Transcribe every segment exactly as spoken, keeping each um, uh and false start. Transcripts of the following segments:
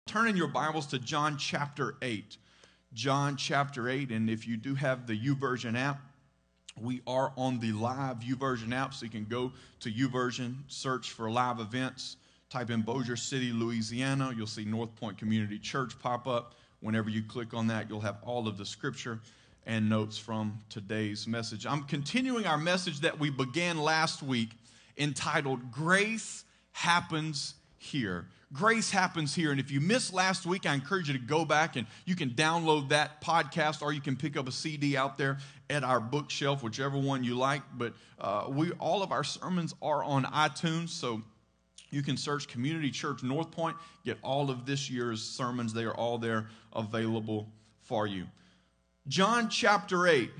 Turn in your Bibles to John chapter eight. John chapter eight, and if you do have the YouVersion app, we are on the live YouVersion app, so you can go to YouVersion, search for live events, type in Bossier City, Louisiana. You'll see North Point Community Church pop up. Whenever you click on that, you'll have all of the scripture and notes from today's message. I'm continuing our message that we began last week entitled, Grace Happens Here. Grace happens here. And if you missed last week, I encourage you to go back and you can download that podcast, or you can pick up a C D out there at our bookshelf, whichever one you like. But uh, we all of our sermons are on iTunes, so you can search Community Church North Point, get all of this year's sermons. They are all there available for you. John chapter eight,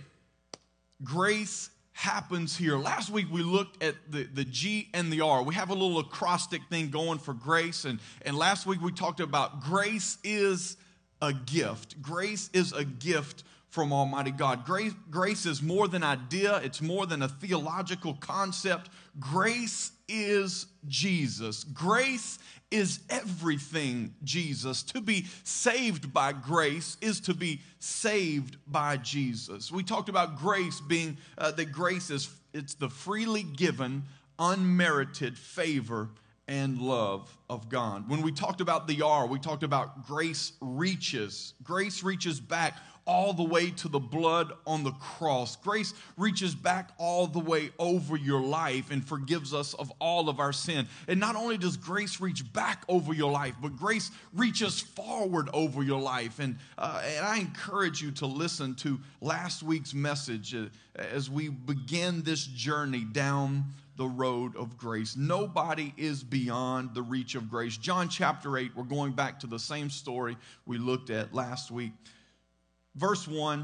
grace happens here. Last week we looked at the, the G and the R. We have a little acrostic thing going for grace, and, and last week we talked about grace is a gift. Grace is a gift from Almighty God. Grace, grace is more than idea. It's more than a theological concept. Grace is Jesus. Grace is everything Jesus. To be saved by grace is to be saved by Jesus. We talked about grace being, uh, that grace is, it's the freely given, unmerited favor and love of God. When we talked about the R, we talked about grace reaches. Grace reaches back all the way to the blood on the cross. Grace reaches back all the way over your life and forgives us of all of our sin. And not only does grace reach back over your life, but grace reaches forward over your life. And, uh, and I encourage you to listen to last week's message uh, as we begin this journey down the road of grace. Nobody is beyond the reach of grace. John chapter eight, we're going back to the same story we looked at last week. Verse one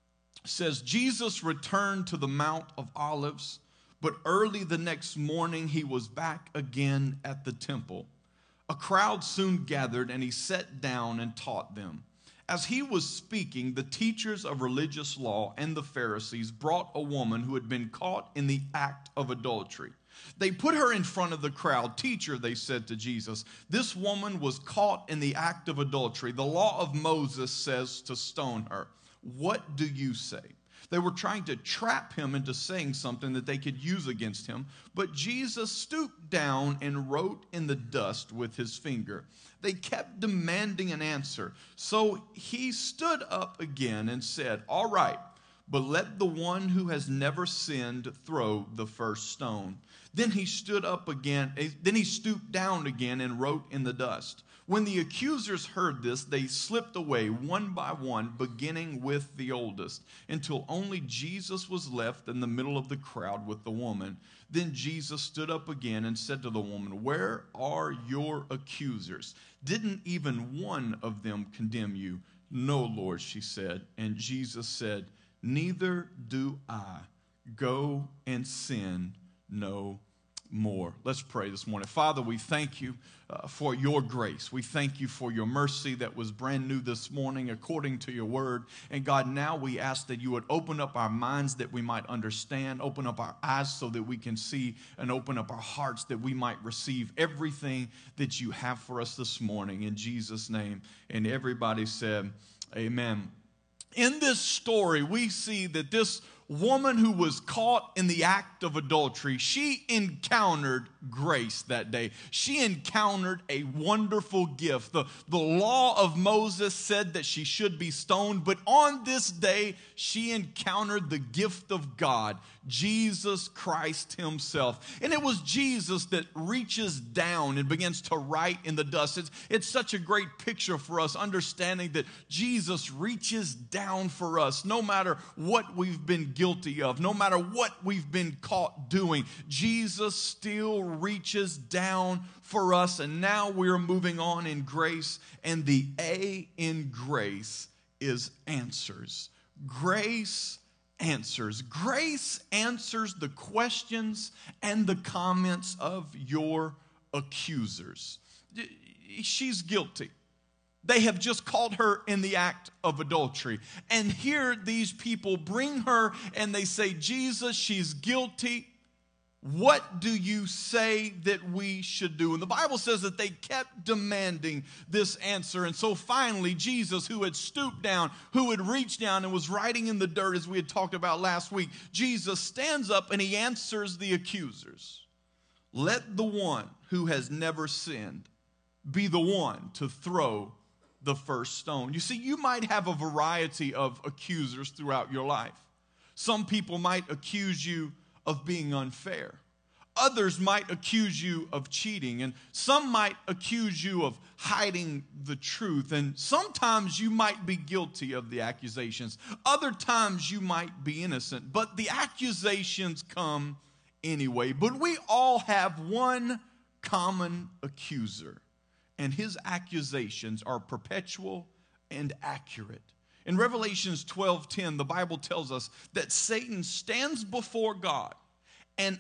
says, Jesus returned to the Mount of Olives, but early the next morning he was back again at the temple. A crowd soon gathered, and he sat down and taught them. As he was speaking, the teachers of religious law and the Pharisees brought a woman who had been caught in the act of adultery. They put her in front of the crowd. Teacher, they said to Jesus, this woman was caught in the act of adultery. The law of Moses says to stone her. What do you say? They were trying to trap him into saying something that they could use against him. But Jesus stooped down and wrote in the dust with his finger. They kept demanding an answer. So he stood up again and said, all right, but let the one who has never sinned throw the first stone. Then he stood up again, then he stooped down again and wrote in the dust. When the accusers heard this, they slipped away one by one, beginning with the oldest, until only Jesus was left in the middle of the crowd with the woman. Then Jesus stood up again and said to the woman, where are your accusers? Didn't even one of them condemn you? No, Lord, she said. And Jesus said, neither do I. Go and sin no more. Let's pray this morning. Father, we thank you uh, for your grace. We thank you for your mercy that was brand new this morning according to your word. And God, now we ask that you would open up our minds that we might understand, open up our eyes so that we can see, and open up our hearts that we might receive everything that you have for us this morning. In Jesus' name. And everybody said, amen. In this story, we see that this woman who was caught in the act of adultery, she encountered grace that day. She encountered a wonderful gift. The, the law of Moses said that she should be stoned, but on this day, she encountered the gift of God, Jesus Christ himself. And it was Jesus that reaches down and begins to write in the dust. It's, it's such a great picture for us, understanding that Jesus reaches down for us, no matter what we've been guilty of, no matter what we've been caught doing. Jesus still reaches down for us, and now we're moving on in grace, and the A in grace is answers. Grace answers. Grace answers the questions and the comments of your accusers. She's guilty. They have just caught her in the act of adultery. And here these people bring her and they say, Jesus, she's guilty. what do you say that we should do? And the Bible says that they kept demanding this answer. And so finally, Jesus, who had stooped down, who had reached down and was writing in the dirt, as we had talked about last week, Jesus stands up and he answers the accusers. Let the one who has never sinned be the one to throw the first stone. You see, you might have a variety of accusers throughout your life. Some people might accuse you of being unfair. Others might accuse you of cheating, and some might accuse you of hiding the truth, and sometimes you might be guilty of the accusations. Other times you might be innocent, but the accusations come anyway. But we all have one common accuser, and his accusations are perpetual and accurate. In Revelations twelve ten, the Bible tells us that Satan stands before God and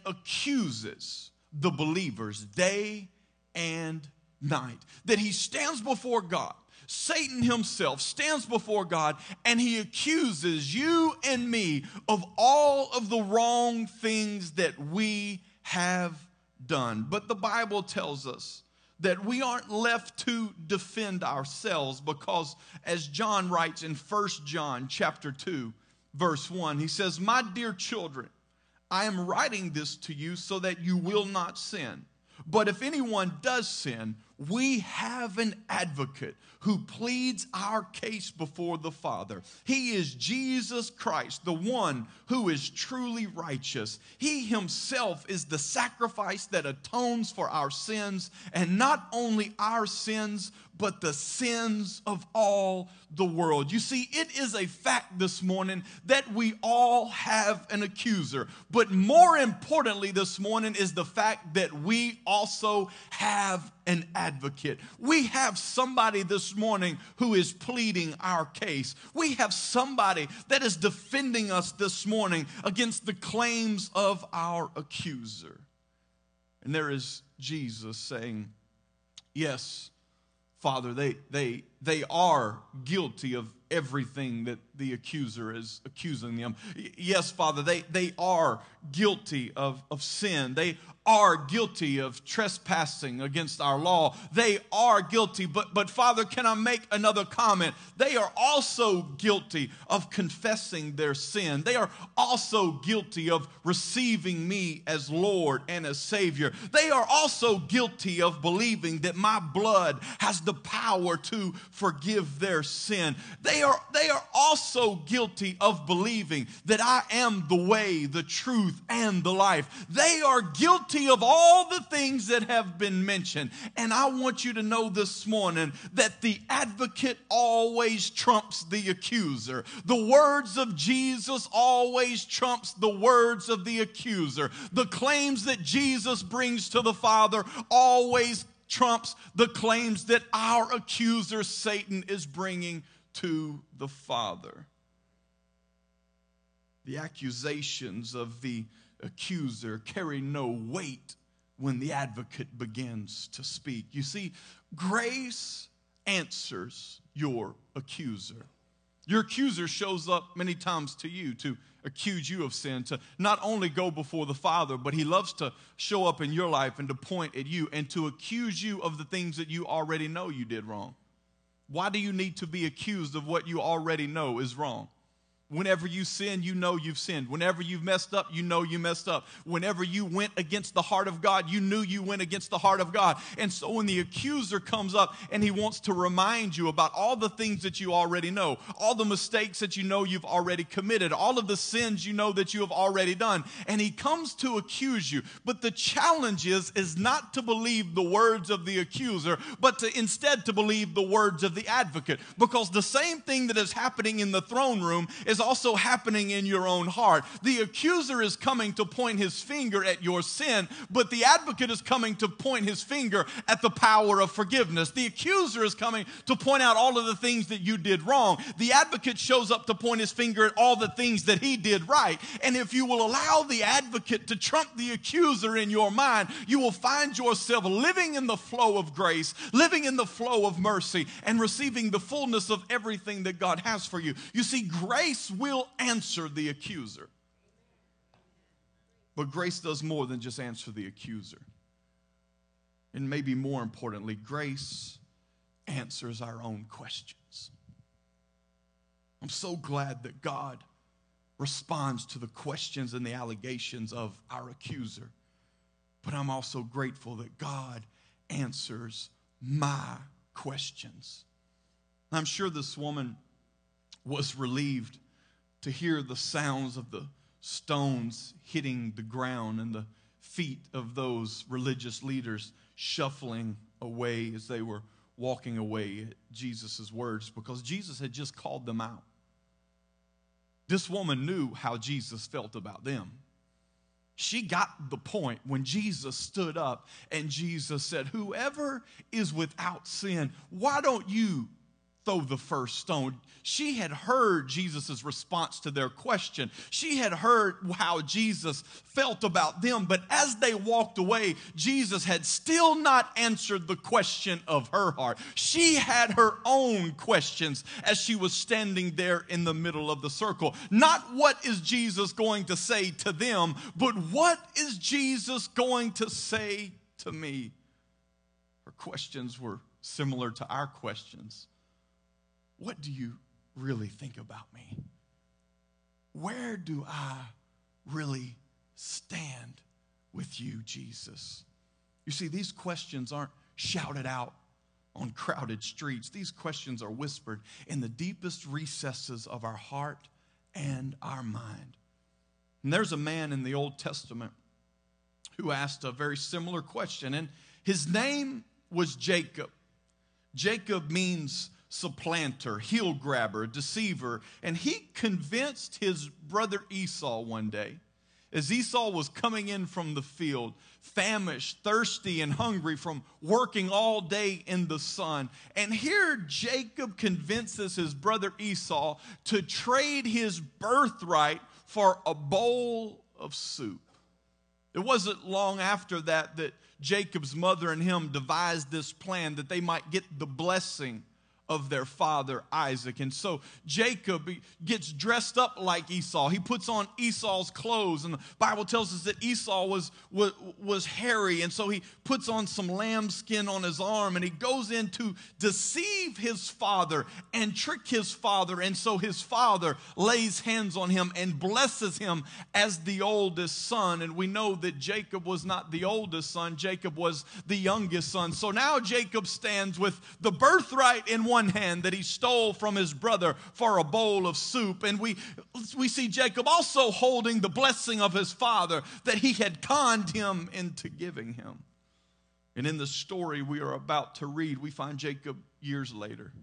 accuses the believers day and night. That he stands before God. Satan himself stands before God and he accuses you and me of all of the wrong things that we have done. But the Bible tells us that we aren't left to defend ourselves, because as John writes in First John chapter two, verse one, he says, "My dear children, I am writing this to you so that you will not sin. But if anyone does sin, we have an advocate who pleads our case before the Father. He is Jesus Christ, the one who is truly righteous. He himself is the sacrifice that atones for our sins, and not only our sins, but the sins of all the world." You see, it is a fact this morning that we all have an accuser. But more importantly this morning is the fact that we also have an advocate. We have somebody this morning who is pleading our case. We have somebody that is defending us this morning against the claims of our accuser. And there is Jesus saying, "Yes, Father, they, they, they are guilty of everything that the accuser is accusing them. Yes, Father, they, they are guilty of, of sin. They are guilty of trespassing against our law. They are guilty, but, but Father, can I make another comment? They are also guilty of confessing their sin. They are also guilty of receiving me as Lord and as Savior. They are also guilty of believing that my blood has the power to forgive their sin. They are, they are also guilty of believing that I am the way, the truth, and the life. They are guilty of all the things that have been mentioned. And I want you to know this morning that the advocate always trumps the accuser. The words of Jesus always trumps the words of the accuser. The claims that Jesus brings to the Father always trumps the claims that our accuser Satan is bringing to the Father. The accusations of the accuser carry no weight when the advocate begins to speak. You see, grace answers your accuser. Your accuser shows up many times to you to accuse you of sin, to not only go before the Father, but he loves to show up in your life and to point at you and to accuse you of the things that you already know you did wrong. Why do you need to be accused of what you already know is wrong? Whenever you sin, you know you've sinned. Whenever you've messed up, you know you messed up. Whenever you went against the heart of God, you knew you went against the heart of God. And so when the accuser comes up and he wants to remind you about all the things that you already know, all the mistakes that you know you've already committed, all of the sins you know that you have already done, and he comes to accuse you. But the challenge is, is not to believe the words of the accuser, but to instead to believe the words of the advocate. Because the same thing that is happening in the throne room is also happening in your own heart. The accuser is coming to point his finger at your sin, but the advocate is coming to point his finger at the power of forgiveness. The accuser is coming to point out all of the things that you did wrong. The advocate shows up to point his finger at all the things that he did right. And if you will allow the advocate to trump the accuser in your mind, you will find yourself living in the flow of grace, living in the flow of mercy, and receiving the fullness of everything that God has for you. You see, grace will answer the accuser. But grace does more than just answer the accuser. And maybe more importantly, grace answers our own questions. I'm so glad that God responds to the questions and the allegations of our accuser. But I'm also grateful that God answers my questions. I'm sure this woman was relieved to hear the sounds of the stones hitting the ground and the feet of those religious leaders shuffling away as they were walking away at Jesus' words, because Jesus had just called them out. This woman knew how Jesus felt about them. She got the point when Jesus stood up and Jesus said, "Whoever is without sin, why don't you throw the first stone?" She had heard Jesus' response to their question. She had heard how Jesus felt about them. But as they walked away, Jesus had still not answered the question of her heart. She had her own questions as she was standing there in the middle of the circle. Not what is Jesus going to say to them, but what is Jesus going to say to me? Her questions were similar to our questions. What do you really think about me? Where do I really stand with you, Jesus? You see, these questions aren't shouted out on crowded streets. These questions are whispered in the deepest recesses of our heart and our mind. And there's a man in the Old Testament who asked a very similar question, and his name was Jacob. Jacob means supplanter, heel grabber, deceiver. And he convinced his brother Esau one day, as Esau was coming in from the field, famished, thirsty, and hungry from working all day in the sun. And here Jacob convinces his brother Esau to trade his birthright for a bowl of soup. It wasn't long after that that Jacob's mother and him devised this plan that they might get the blessing of their father Isaac. And so Jacob gets dressed up like Esau. He puts on Esau's clothes, and the Bible tells us that Esau was, was, was hairy, and so he puts on some lamb skin on his arm, and he goes in to deceive his father and trick his father. And so his father lays hands on him and blesses him as the oldest son. And we know that Jacob was not the oldest son. Jacob was the youngest son. So now Jacob stands with the birthright in one hand that he stole from his brother for a bowl of soup. And we, we see Jacob also holding the blessing of his father that he had conned him into giving him. And in the story we are about to read, we find Jacob years later.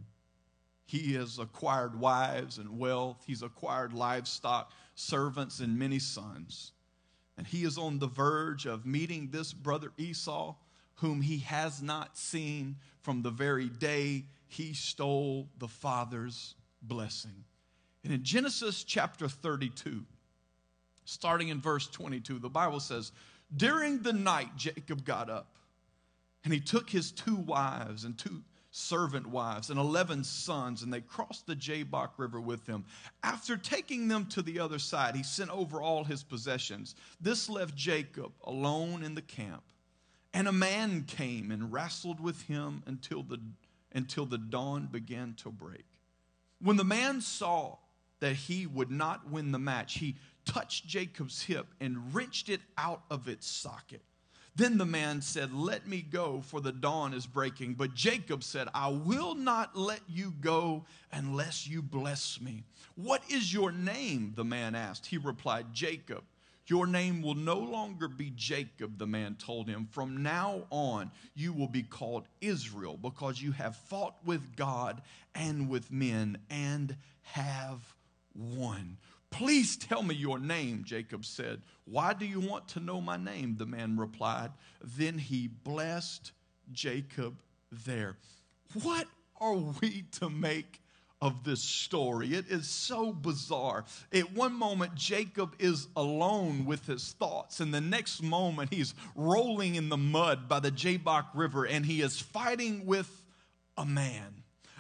He has acquired wives and wealth. He's acquired livestock, servants, and many sons. And he is on the verge of meeting this brother Esau, whom he has not seen from the very day he stole the father's blessing. And in Genesis chapter thirty-two, starting in verse twenty-two, the Bible says, "During the night Jacob got up, and he took his two wives and two servant wives and eleven sons, and they crossed the Jabbok River with him. After taking them to the other side, he sent over all his possessions. This left Jacob alone in the camp. And a man came and wrestled with him until the until the dawn began to break. When the man saw that he would not win the match, he touched Jacob's hip and wrenched it out of its socket. Then the man said, 'Let me go, for the dawn is breaking.' But Jacob said, 'I will not let you go unless you bless me.' 'What is your name?' the man asked. He replied, 'Jacob.' 'Your name will no longer be Jacob,' the man told him. 'From now on, you will be called Israel, because you have fought with God and with men and have won.' 'Please tell me your name,' Jacob said. 'Why do you want to know my name?' the man replied. Then he blessed Jacob there." What are we to make of this story? It is so bizarre. At one moment, Jacob is alone with his thoughts, and the next moment, he's rolling in the mud by the Jabbok River, and he is fighting with a man.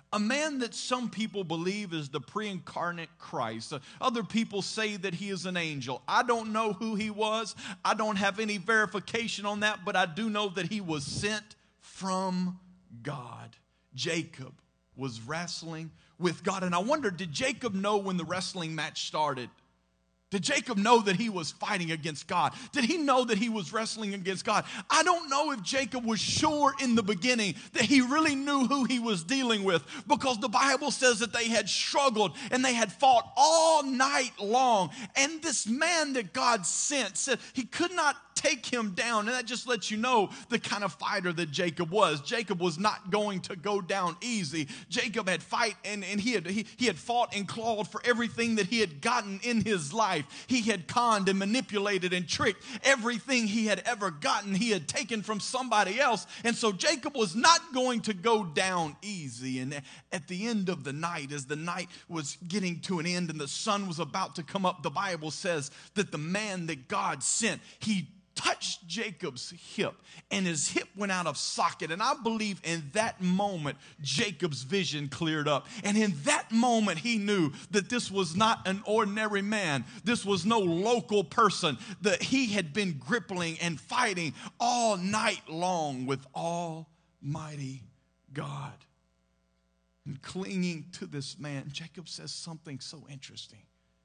a man that some people believe is the pre-incarnate Christ. Uh, other people say that he is an angel. I don't know who he was. I don't have any verification on that, but I do know that he was sent from God. Jacob was wrestling with God. And I wonder, did Jacob know when the wrestling match started? Did Jacob know that he was fighting against God? Did he know that he was wrestling against God? I don't know if Jacob was sure in the beginning that he really knew who he was dealing with, because the Bible says that they had struggled and they had fought all night long. And this man that God sent said he could not take him down. And that just lets you know the kind of fighter that Jacob was. Jacob was not going to go down easy. Jacob had fight and, and he had he, he had fought and clawed for everything that he had gotten in his life. He had conned and manipulated and tricked everything he had ever gotten. He had taken from somebody else. And so Jacob was not going to go down easy. And at the end of the night, as the night was getting to an end and the sun was about to come up, the Bible says that the man that God sent, he touched Jacob's hip, and his hip went out of socket. And I believe in that moment, Jacob's vision cleared up. And in that moment, he knew that this was not an ordinary man. This was no local person. That he had been gripping and fighting all night long with Almighty God. And clinging to this man, Jacob says something so interesting.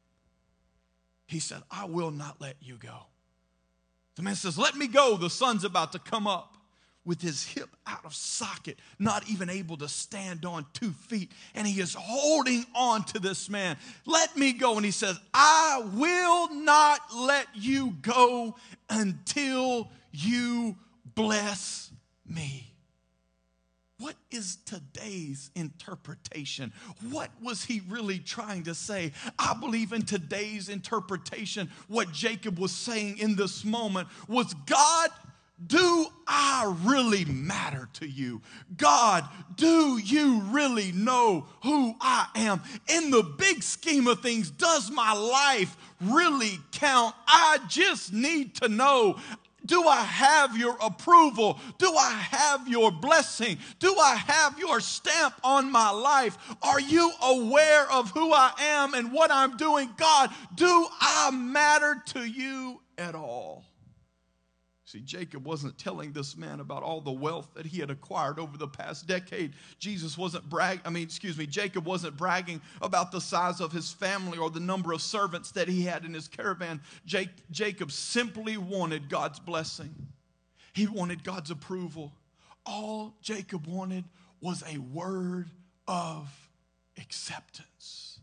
He said, I will not let you go. The man says, let me go. The sun's about to come up. With his hip out of socket, not even able to stand on two feet. And he is holding on to this man. Let me go. And he says, I will not let you go until you bless me. What is today's interpretation? What was he really trying to say? I believe in today's interpretation, what Jacob was saying in this moment was, God, do I really matter to you? God, do you really know who I am? In the big scheme of things, does my life really count? I just need to know, do I have your approval? Do I have your blessing? Do I have your stamp on my life? Are you aware of who I am and what I'm doing? God, do I matter to you at all? See, Jacob wasn't telling this man about all the wealth that he had acquired over the past decade. Jesus wasn't brag. I mean, excuse me, Jacob wasn't bragging about the size of his family or the number of servants that he had in his caravan. Jake, Jacob simply wanted God's blessing. He wanted God's approval. All Jacob wanted was a word of acceptance.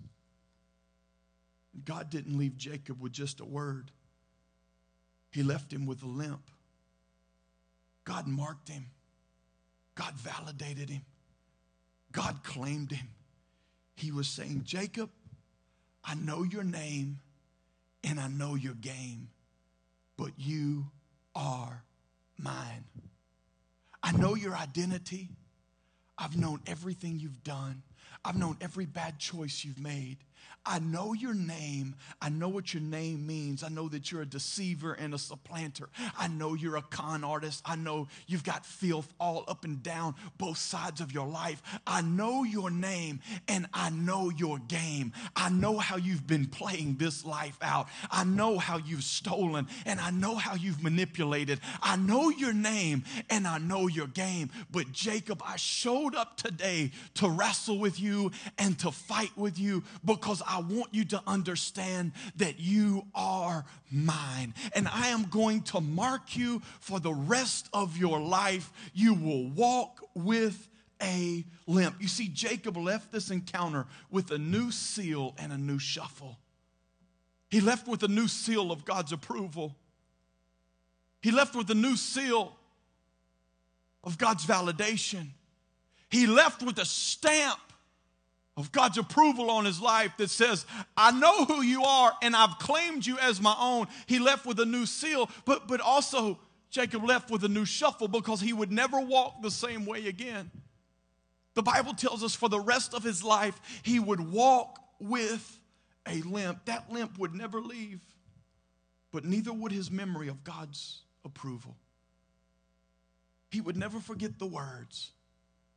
God didn't leave Jacob with just a word. He left him with a limp. God marked him. God validated him. God claimed him. He was saying, Jacob, I know your name and I know your game, but you are mine. I know your identity. I've known everything you've done. I've known every bad choice you've made. I know your name. I know what your name means. I know that you're a deceiver and a supplanter. I know you're a con artist. I know you've got filth all up and down both sides of your life. I know your name and I know your game. I know how you've been playing this life out. I know how you've stolen and I know how you've manipulated. I know your name and I know your game. But Jacob, I showed up today to wrestle with you and to fight with you because I want you to understand that you are mine. And I am going to mark you for the rest of your life. You will walk with a limp. You see, Jacob left this encounter with a new seal and a new shuffle. He left with a new seal of God's approval. He left with a new seal of God's validation. He left with a stamp of God's approval on his life that says, I know who you are and I've claimed you as my own. He left with a new seal, but, but also Jacob left with a new shuffle because he would never walk the same way again. The Bible tells us for the rest of his life, he would walk with a limp. That limp would never leave, but neither would his memory of God's approval. He would never forget the words.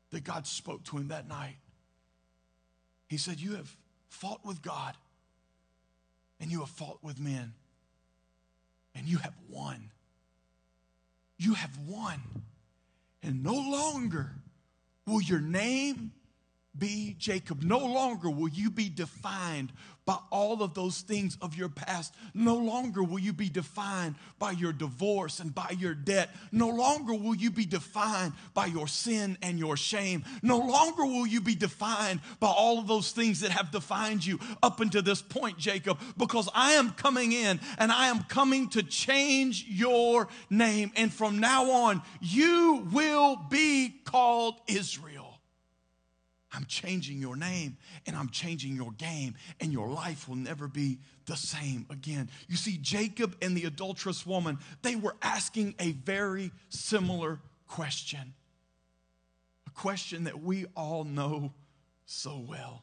that God spoke to him that night. He said, you have fought with God and you have fought with men and you have won. You have won. And no longer will your name be Jacob. No longer will you be defined by all of those things of your past. No longer will you be defined by your divorce and by your debt. No longer will you be defined by your sin and your shame. No longer will you be defined by all of those things that have defined you up until this point, Jacob, because I am coming in and I am coming to change your name. And from now on, you will be called Israel. I'm changing your name and I'm changing your game, and your life will never be the same again. You see, Jacob and the adulterous woman, they were asking a very similar question. A question that we all know so well.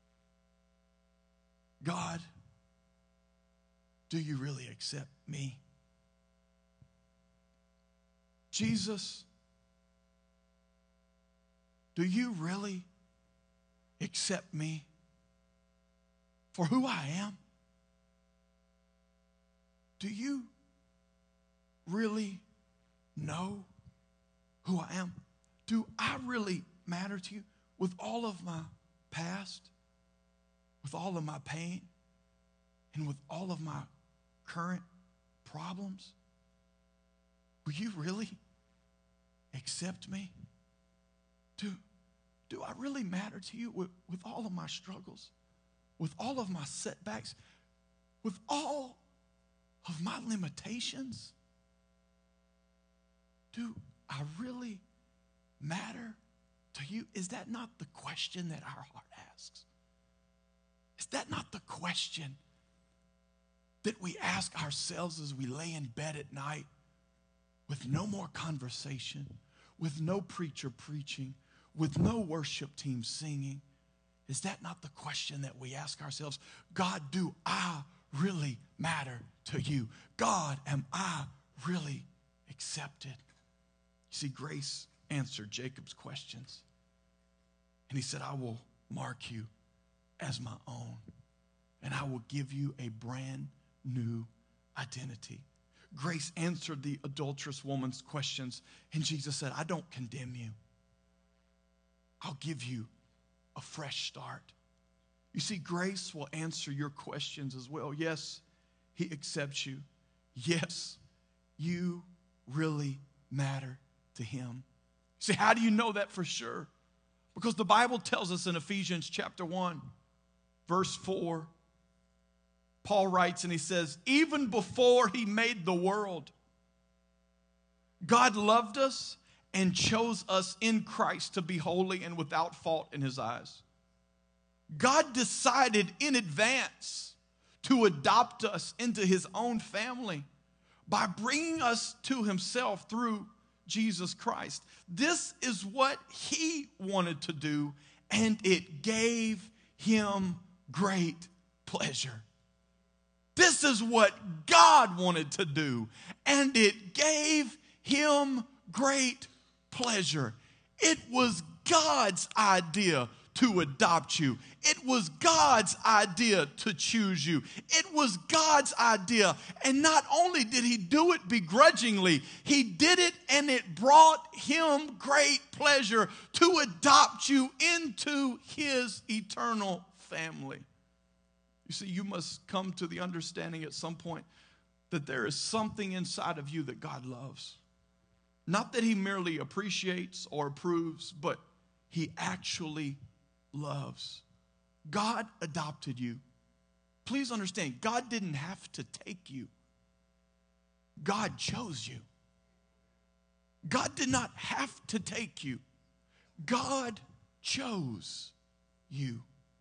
God, do you really accept me? Jesus, do you really accept me for who I am? Do you really know who I am? Do I really matter to you with all of my past, with all of my pain, and with all of my current problems? Will you really accept me? Do Do I really matter to you with, with all of my struggles, with all of my setbacks, with all of my limitations? Do I really matter to you? Is that not the question that our heart asks? Is that not the question that we ask ourselves as we lay in bed at night with no more conversation, with no preacher preaching, with no worship team singing? Is that not the question that we ask ourselves? God, do I really matter to you? God, am I really accepted? You see, grace answered Jacob's questions. And he said, I will mark you as my own, and I will give you a brand new identity. Grace answered the adulterous woman's questions, and Jesus said, I don't condemn you. I'll give you a fresh start. You see, grace will answer your questions as well. Yes, he accepts you. Yes, you really matter to him. See, how do you know that for sure? Because the Bible tells us in Ephesians chapter one, verse four, Paul writes and he says, even before he made the world, God loved us and chose us in Christ to be holy and without fault in his eyes. God decided in advance to adopt us into his own family by bringing us to himself through Jesus Christ. This is what he wanted to do, and it gave him great pleasure. This is what God wanted to do, and it gave him great pleasure. It was God's idea to adopt you. It was God's idea to choose you. It was God's idea. And not only did he do it begrudgingly, he did it and it brought him great pleasure to adopt you into his eternal family. You see, you must come to the understanding at some point that there is something inside of you that God loves. Not that he merely appreciates or approves, but he actually loves. God adopted you. Please understand, God didn't have to take you. God chose you. God did not have to take you. God chose you.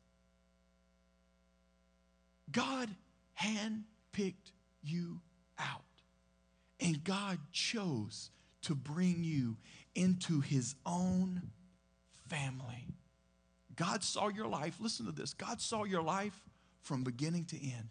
God handpicked you out. And God chose to bring you into his own family. God saw your life, listen to this, God saw your life from beginning to end.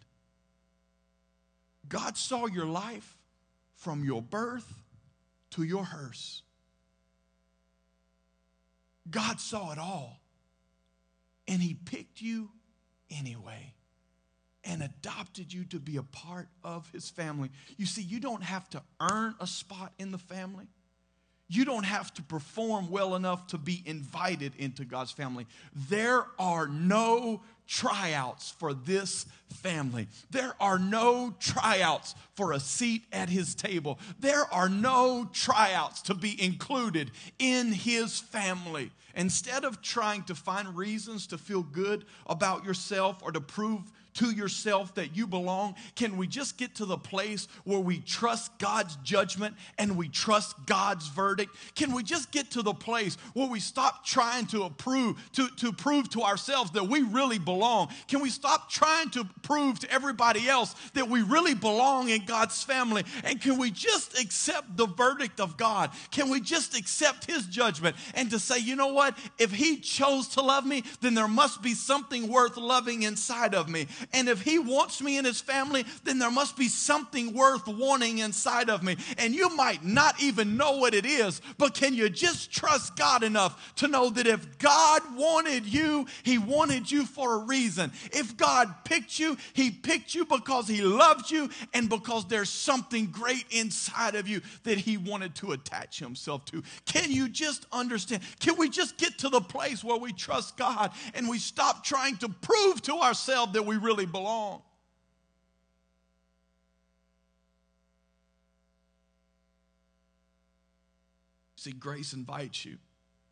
God saw your life from your birth to your hearse. God saw it all, and he picked you anyway and adopted you to be a part of his family. You see, you don't have to earn a spot in the family. You don't have to perform well enough to be invited into God's family. There are no tryouts for this family. There are no tryouts for a seat at his table. There are no tryouts to be included in his family. Instead of trying to find reasons to feel good about yourself or to prove to yourself that you belong, can we just get to the place where we trust God's judgment and we trust God's verdict? Can we just get to the place where we stop trying to approve, to, to prove to ourselves that we really belong? Can we stop trying to prove to everybody else that we really belong in God's family? And can we just accept the verdict of God? Can we just accept his judgment and to say, you know what? If he chose to love me, then there must be something worth loving inside of me. And if he wants me in his family, then there must be something worth wanting inside of me. And you might not even know what it is, but can you just trust God enough to know that if God wanted you, he wanted you for a reason. If God picked you, he picked you because he loved you and because there's something great inside of you that he wanted to attach himself to. Can you just understand? Can we just get to the place where we trust God and we stop trying to prove to ourselves that we really belong? See, grace invites you.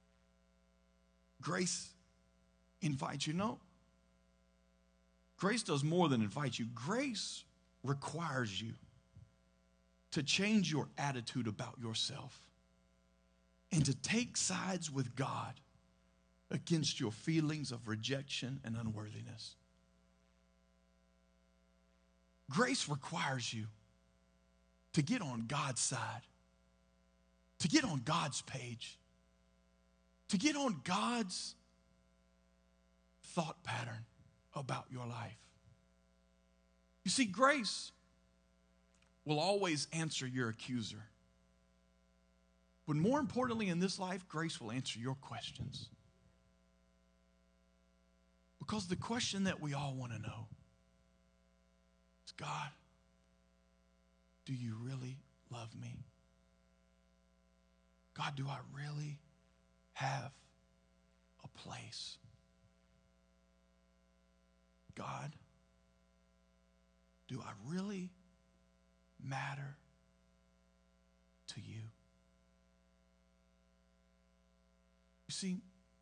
Grace invites you. No. Grace does more than invite you. Grace requires you to change your attitude about yourself and to take sides with God against your feelings of rejection and unworthiness. Grace requires you to get on God's side, to get on God's page, to get on God's thought pattern about your life. You see, grace will always answer your accuser. But more importantly in this life, grace will answer your questions. Because the question that we all want to know is, God, do you really love me? God, do I really have a place? God, do I really matter to you? You see,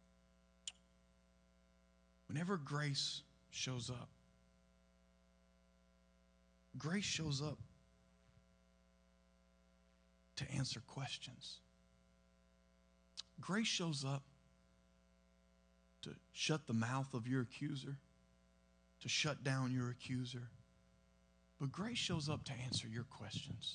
whenever grace shows up, grace shows up to answer questions. Grace shows up to shut the mouth of your accuser, to shut down your accuser. But grace shows up to answer your questions.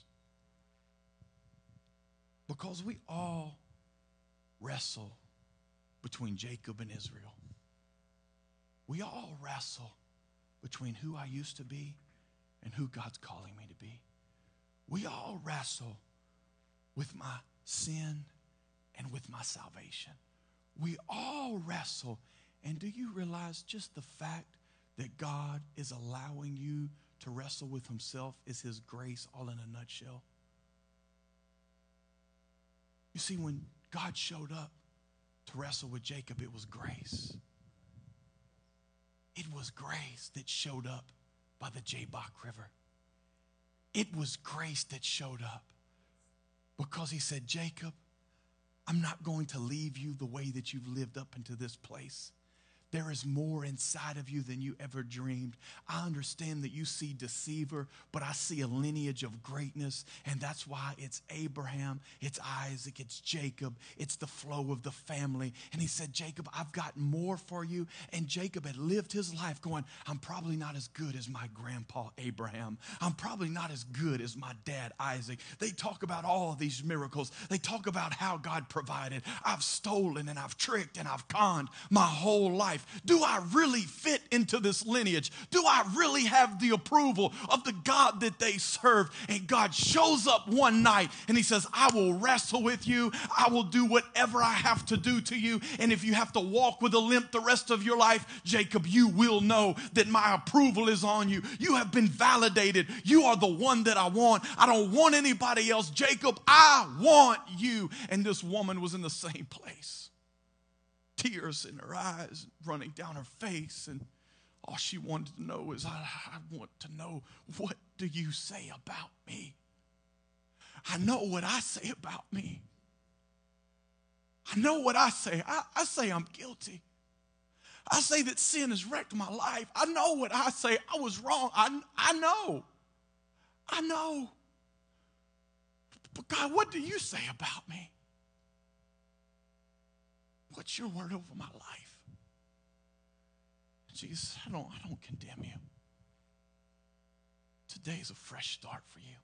Because we all wrestle between Jacob and Israel. We all wrestle between who I used to be and who God's calling me to be. We all wrestle with my sin and with my salvation. We all wrestle. And do you realize just the fact that God is allowing you to wrestle with himself is his grace all in a nutshell? You see, when God showed up to wrestle with Jacob, it was grace. It was grace that showed up by the Jabbok River. It was grace that showed up because he said, Jacob, I'm not going to leave you the way that you've lived up into this place. There is more inside of you than you ever dreamed. I understand that you see deceiver, but I see a lineage of greatness, and that's why it's Abraham, it's Isaac, it's Jacob, it's the flow of the family. And he said, Jacob, I've got more for you. And Jacob had lived his life going, I'm probably not as good as my grandpa Abraham. I'm probably not as good as my dad Isaac. They talk about all of these miracles. They talk about how God provided. I've stolen and I've tricked and I've conned my whole life. life? Do I really fit into this lineage? Do I really have the approval of the God that they serve? And God shows up one night and he says, I will wrestle with you. I will do whatever I have to do to you. And if you have to walk with a limp the rest of your life, Jacob, you will know that my approval is on you. You have been validated. You are the one that I want. I don't want anybody else. Jacob, I want you. And this woman was in the same place. Tears in her eyes running down her face. And all she wanted to know is, I, I want to know, what do you say about me? I know what I say about me. I know what I say. I, I say I'm guilty. I say that sin has wrecked my life. I know what I say. I was wrong. I, I know. I know. But God, what do you say about me? What's your word over my life? Jesus, I don't, I don't condemn you. Today is a fresh start for you.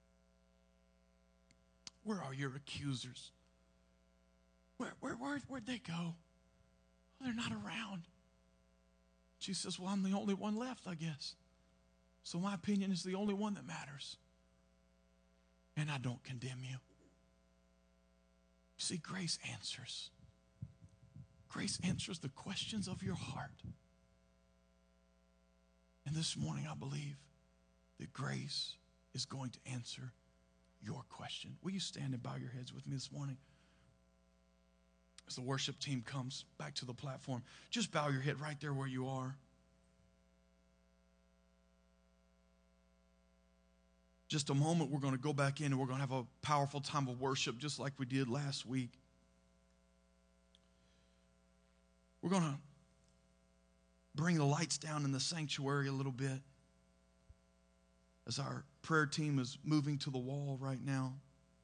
Where are your accusers? Where, where, where, where'd they go? Well, they're not around. She says, well, I'm the only one left, I guess. So my opinion is the only one that matters. And I don't condemn you. See, grace answers. Grace answers the questions of your heart. And this morning, I believe that grace is going to answer your question. Will you stand and bow your heads with me this morning? As the worship team comes back to the platform, just bow your head right there where you are. Just a moment, we're going to go back in and we're going to have a powerful time of worship just like we did last week. We're going to bring the lights down in the sanctuary a little bit as our prayer team is moving to the wall right now.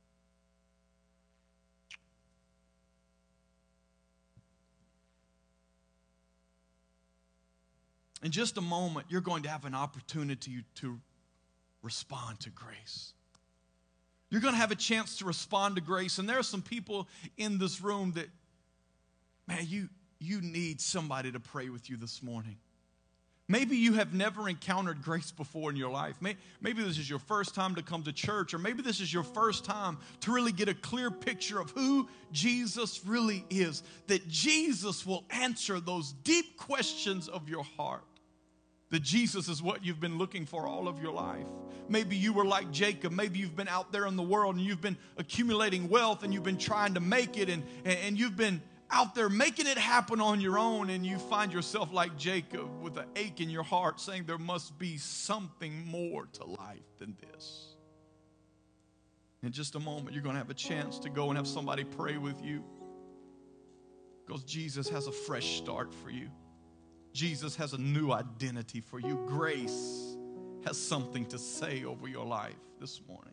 In just a moment, you're going to have an opportunity to respond to grace. You're going to have a chance to respond to grace. And there are some people in this room that, man, you, you need somebody to pray with you this morning. Maybe you have never encountered grace before in your life. Maybe this is your first time to come to church, or maybe this is your first time to really get a clear picture of who Jesus really is. That Jesus will answer those deep questions of your heart. That Jesus is what you've been looking for all of your life. Maybe you were like Jacob. Maybe you've been out there in the world and you've been accumulating wealth and you've been trying to make it and, and you've been out there making it happen on your own, and you find yourself like Jacob with an ache in your heart saying there must be something more to life than this. In just a moment, you're going to have a chance to go and have somebody pray with you, because Jesus has a fresh start for you. Jesus has a new identity for you. Grace has something to say over your life this morning.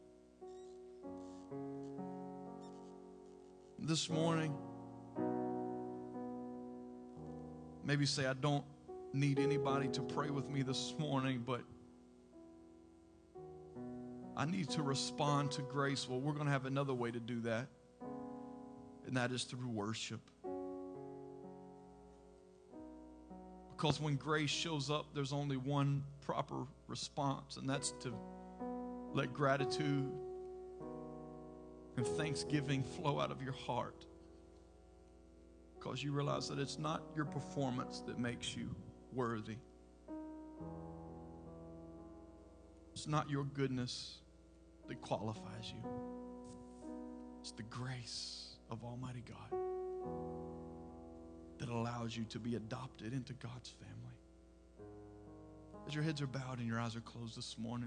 This morning, maybe say, I don't need anybody to pray with me this morning, but I need to respond to grace. Well, we're going to have another way to do that, and that is through worship. Because when grace shows up, there's only one proper response, and that's to let gratitude and thanksgiving flow out of your heart. Because you realize that it's not your performance that makes you worthy. It's not your goodness that qualifies you. It's the grace of Almighty God that allows you to be adopted into God's family. As your heads are bowed and your eyes are closed this morning,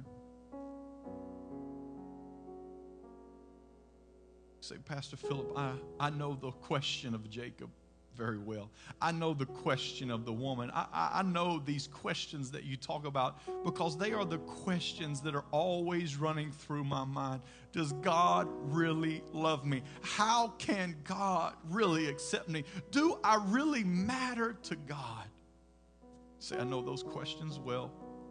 say, Pastor Philip, I, I know the question of Jacob very well. I know the question of the woman. I, I, I know these questions that you talk about, because they are the questions that are always running through my mind. Does God really love me? How can God really accept me? Do I really matter to God? Say, I know those questions well.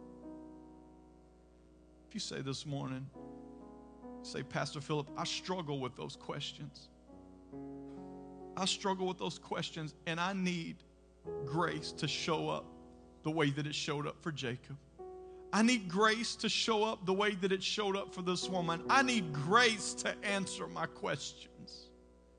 If you say this morning, say, Pastor Philip, I struggle with those questions. I struggle with those questions, and I need grace to show up the way that it showed up for Jacob. I need grace to show up the way that it showed up for this woman. I need grace to answer my questions.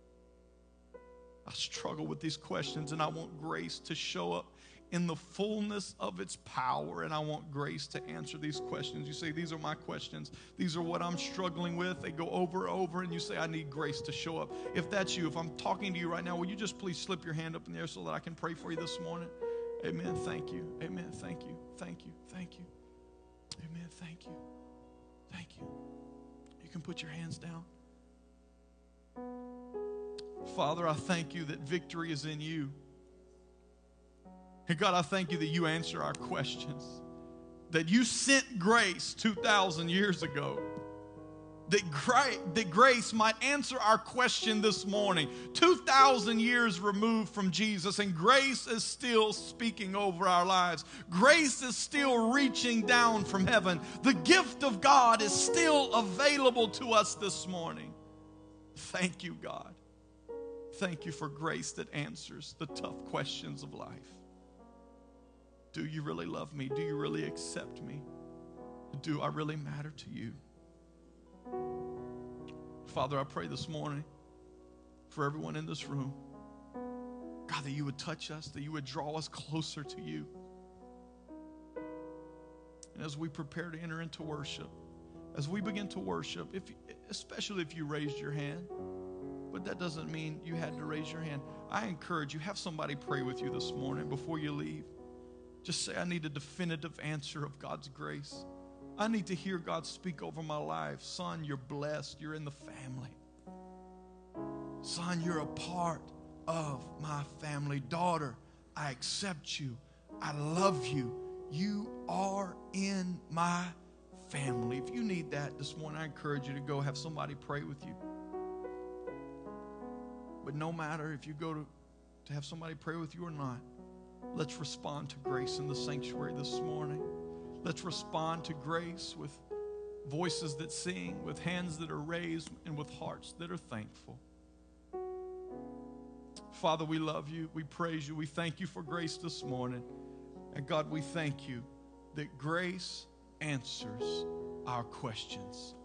I struggle with these questions, and I want grace to show up in the fullness of its power, and I want grace to answer these questions. You say, these are my questions. These are what I'm struggling with. They go over and over, and you say, I need grace to show up. If that's you, if I'm talking to you right now, will you just please slip your hand up in the air so that I can pray for you this morning? Amen. Thank you. Amen. Thank you. Thank you. Thank you. Amen. Thank you. Thank you. You can put your hands down. Father, I thank you that victory is in you. And God, I thank you that you answer our questions. That you sent grace two thousand years ago. That, gra- that grace might answer our question this morning. two thousand years removed from Jesus, and grace is still speaking over our lives. Grace is still reaching down from heaven. The gift of God is still available to us this morning. Thank you, God. Thank you for grace that answers the tough questions of life. Do you really love me? Do you really accept me? Do I really matter to you? Father, I pray this morning for everyone in this room, God, that you would touch us, that you would draw us closer to you. And as we prepare to enter into worship, as we begin to worship, if, especially if you raised your hand, but that doesn't mean you had to raise your hand. I encourage you, have somebody pray with you this morning before you leave. Just say, I need a definitive answer of God's grace. I need to hear God speak over my life. Son, you're blessed. You're in the family. Son, you're a part of my family. Daughter, I accept you. I love you. You are in my family. If you need that this morning, I encourage you to go have somebody pray with you. But no matter if you go to, to have somebody pray with you or not, let's respond to grace in the sanctuary this morning. Let's respond to grace with voices that sing, with hands that are raised, and with hearts that are thankful. Father, we love you. We praise you. We thank you for grace this morning. And God, we thank you that grace answers our questions.